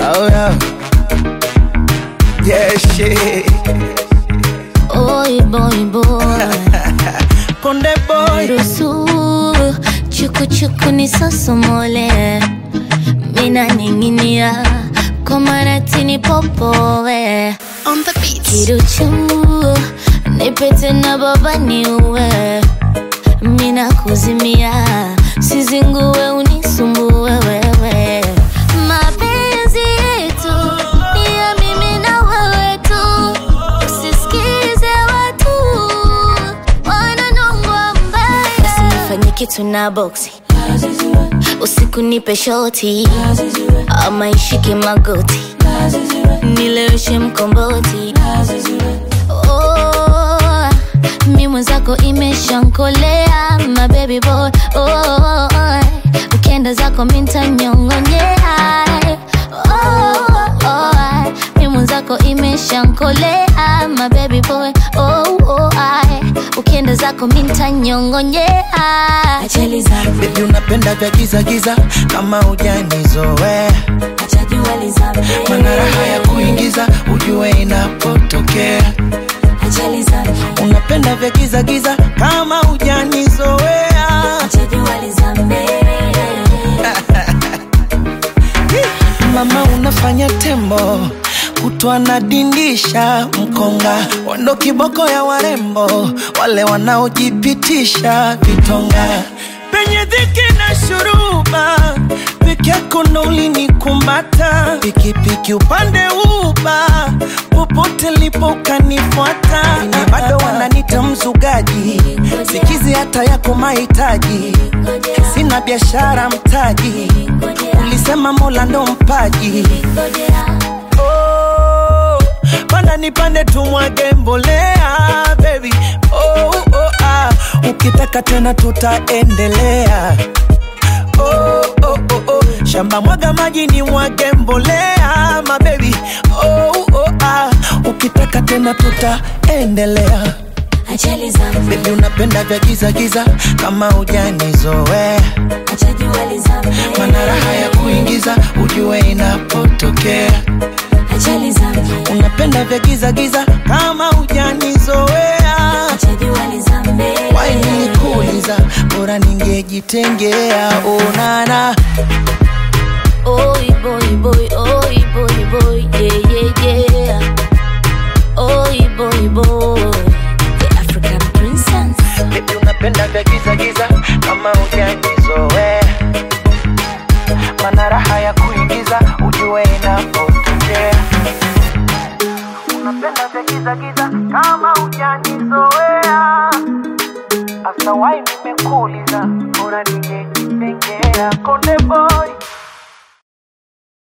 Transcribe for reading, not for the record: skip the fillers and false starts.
Oh yeah. Yeah, shit. Oi boy boy. Konde boy. Rusu chuku chuku ni sosomole. Mina ninginia komaratini popowe. On the beat. Kiruchu nipete na baba niuwe. Mina kuzimia sizinguwe unisumbue wewe. Mapenzi yetu ni ya mimi na wewe tu. Usisikize watu wananongwa mbaya. Usinifanye kitu na boxi, usiku nipe shoti, ama ishike magoti, nileweshe mkomboti. Oh, mi mwenzako imeshankolea, my baby boy. Oh, ukienda zako minta nyongonyea. Oh, mi mwenzako imeshankolea, my baby boy. Oh, ukienda zako minta nyongonyea. Achali zangu Baby unapenda vya giza giza kama hujanizoea. acha jua lizame. Mana raha ya kuingiza ujue inapotokea. Achali zangu Unapenda vya giza giza kama hujanizoea. acha jua lizame. Mama unafanya tembo kutwa na dindisha mkonga, wando kiboko ya warembo wale wanaojipitisha vitonga. Penye dhiki na shuruba peke yako ndo ulinikumbata. Pikipiki upande uba popote lipo kanifuata. Ini bado wananita mzugaji, sikizi hata yako mahitaji. Sina biashara mtaji, ulisema Mola ndo mpaji. Oh, panda nipande tumwage mbolea baby. Oh, ukitaka tena tutaendelea. Oh, shamba mwaga maji ni mwage mbolea my baby. Oh, ukitaka tena tutaendelea. Achali zangu Baby unapenda vya giza giza kama hujanizoea. acha jua lizame. Mana raha ya kuingiza ujue inapotokea. Achali zangu Unapenda vya giza giza kama hujanizoea. acha jua lizame. Why nilikuuliza bora ningejitengea. Oh nana. Oi boy boy, oi boy boy, yeah. Oi boy boy, the African princess. Baby unapenda vya giza giza kama hujanizoea. Mana raha ya kuingiza ujue inapotokea. Unapenda vya giza giza kama hujanizoea. Asa why nimekuuliza bora ningejitengea. Konde boy.